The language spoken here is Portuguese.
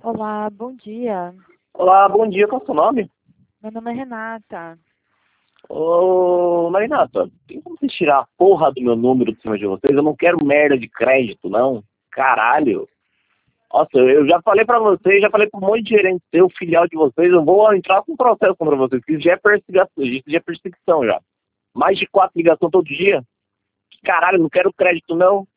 Olá, bom dia. Olá, bom dia, qual é o seu nome? Meu nome é Renata. Ô, Marinata, tem como você tirar a porra do meu número de cima de vocês? Eu não quero merda de crédito, não. Caralho. Nossa, eu já falei pra vocês, já falei pra um monte de gerente seu, filial de vocês, eu vou entrar com processo contra vocês, que isso já é perseguição, isso já é perseguição já. Mais de 4 ligações todo dia. Caralho, não quero crédito, não.